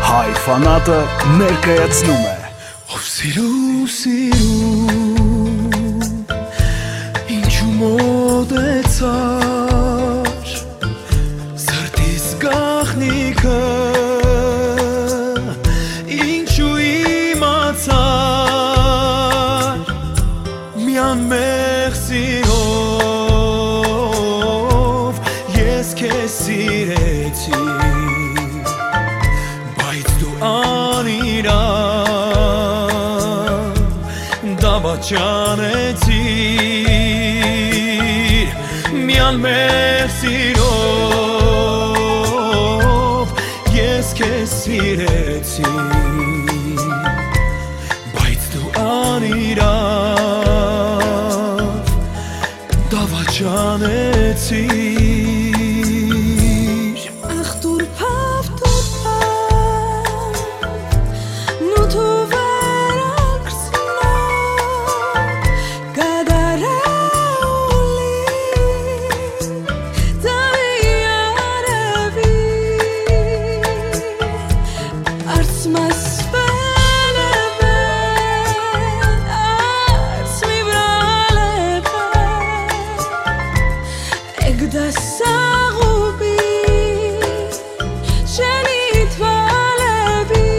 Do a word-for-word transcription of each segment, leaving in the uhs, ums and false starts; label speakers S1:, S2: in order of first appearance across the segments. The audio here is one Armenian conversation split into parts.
S1: Հայ ֆանատը ներկայացնում է
S2: Ով սիրու սիրու Ինչու մոտեցար Սրտիս գաղտնիքը Ինչու իմացար Միան մեղ սիրով Ես քեզ սիրեցի Բայց դու անիրավ Դավաճանեցիր Միան մեղ սիրով Ես քեզ սիրեցի Բայց դու անիրավ Դավաճանեցիր
S3: Ach dur pav dur pav Nu tu veraksna Gadarauli Daviyaravi Arts mas velebe Arts mi vralebe Egda sagubi שנתוולבי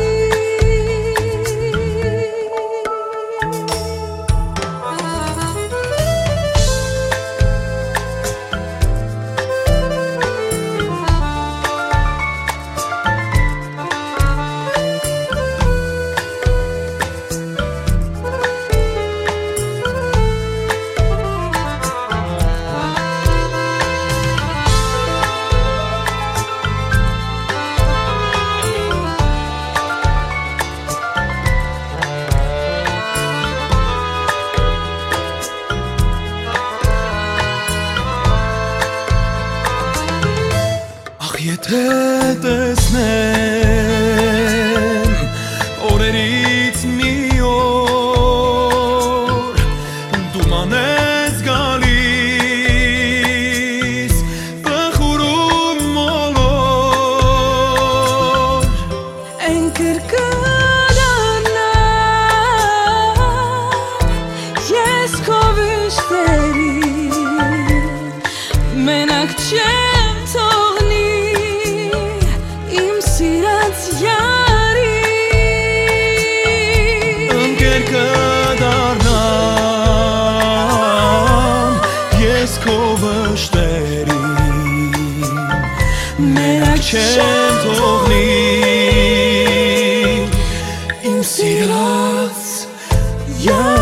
S2: Եթե տեսնեմ օրերից մի օր դու մանես գալիս բխուրում մոլոր
S3: Են կրկնանա ես քո վիշտերին մենակ չեմ թողնի Սիրած յարի
S2: Ընկեր կդառնամ ես քո վշտերին Մենակ չեմ թողնի իմ սիրած յարի